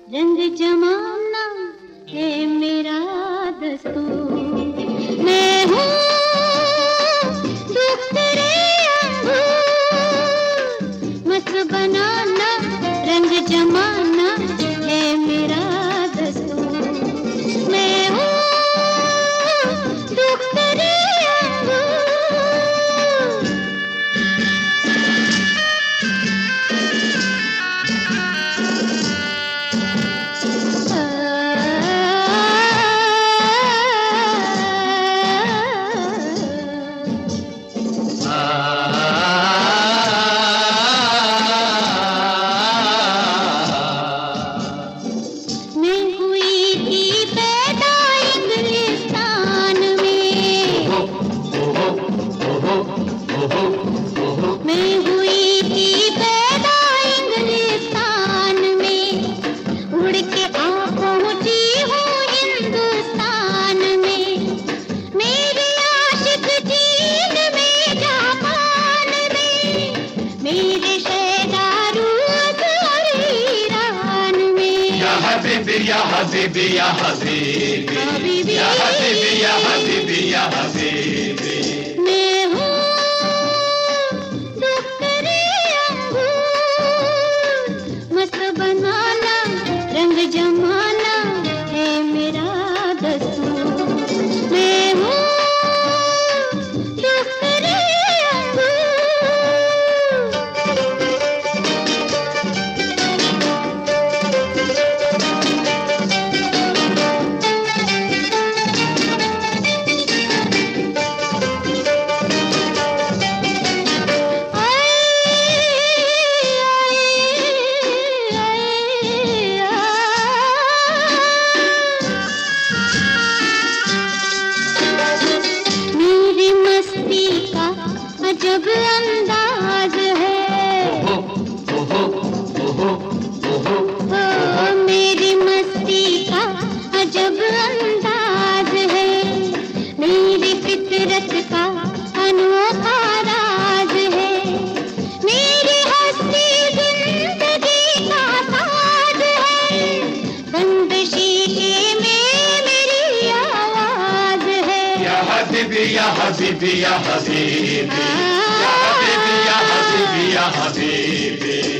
रंग जमाना है मेरा दस्तूर। मैं हूँ दुख तेरे अंगूर, मस्त बनाना रंग जमाना है मेरा दस्तूर। मैं हूँ दुख तेरे अंगूर। Ya Habibi, ya Habibi, ya Habibi, ya Habibi, ya Habibi. मैं हूँ दुख तेरे अंगूर, मस्त बनाना रंग जमाना है मेरा दस्तूर। मैं हूँ दुख तेरे जब अंदाज है, मेरी मस्ती का अजब अंदाज है, मेरी फितरत का अनोखा राज है, मेरी हस्ती जिंदगी का साज है, बंद शीशे में मेरी आवाज है। या हबीबी, या हबीबी, या हबीबी, या हबीबी, या हबीबी, या हबीबी।